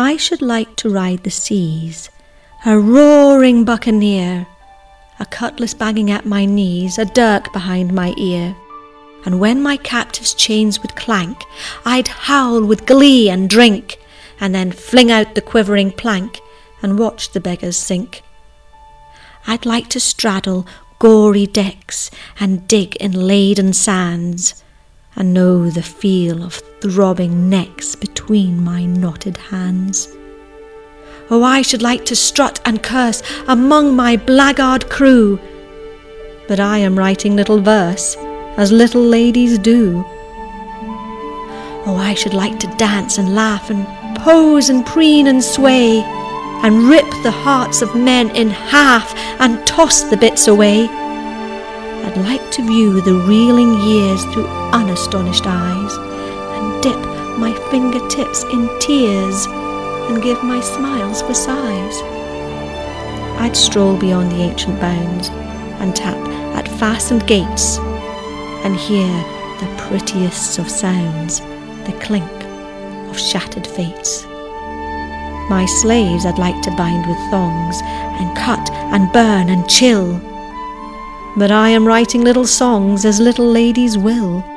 I should like to ride the seas, a roaring buccaneer, a cutlass banging at my knees, a dirk behind my ear. And when my captive's chains would clank, I'd howl with glee and drink, and then fling out the quivering plank and watch the beggars sink. I'd like to straddle gory decks and dig in laden sands, and know the feel of throbbing necks between my knotted hands. Oh, I should like to strut and curse among my blackguard crew, but I am writing little verse, as little ladies do. Oh, I should like to dance and laugh and pose and preen and sway, and rip the hearts of men in half and toss the bits away. I'd like to view the reeling years through unastonished eyes, and dip my fingertips in tears, and give my smiles for sighs. I'd stroll beyond the ancient bounds, and tap at fastened gates, and hear the prettiest of sounds, the clink of shattered fates. My slaves I'd like to bind with thongs, and cut and burn and chill, but I am writing little songs as little ladies will.